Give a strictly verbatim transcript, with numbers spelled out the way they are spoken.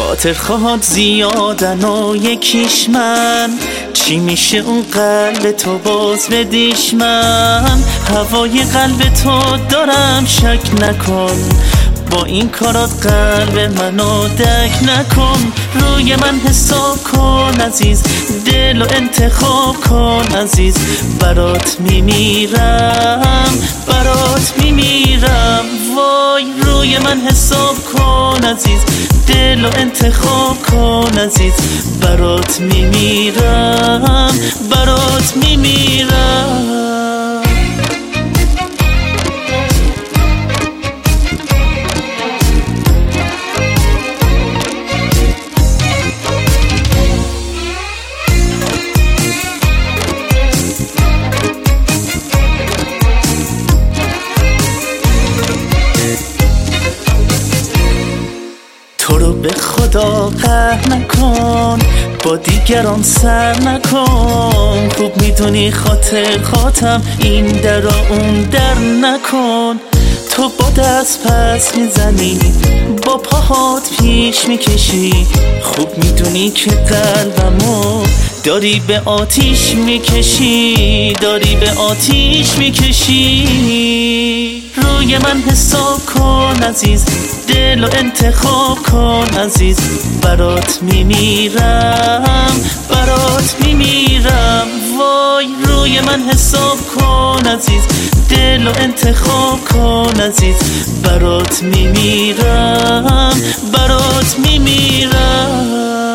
خاطر خواهد زیادن و یکیش من، چی میشه اون قلب تو باز بدیش من؟ هوای قلب تو دارم شک نکن، با این کارات قلب منو دک نکن. روی من حساب کن عزیز، دل و انتخاب کن عزیز، برات میمیرم برات میمیرم. وای روی من حساب کن عزیز، دل و انتخاب کن عزیز، برات میمیرم برات میمیرم. تو رو به خدا قهر نکن، با دیگران سر نکن، خوب میدونی خاطر خاطم این در و اون در نکن. تو با دست پس میزنی، با پاهات پیش میکشی، خوب میدونی که قلبمو داری به آتیش میکشی داری به آتیش میکشی. روی من حساب کن عزیز، دل و انتخاب کن عزیز، برات میمیرم برات میمیرم. وای روی من حساب کن عزیز، دل و انتخاب کن عزیز، برات میمیرم برات میمیرم.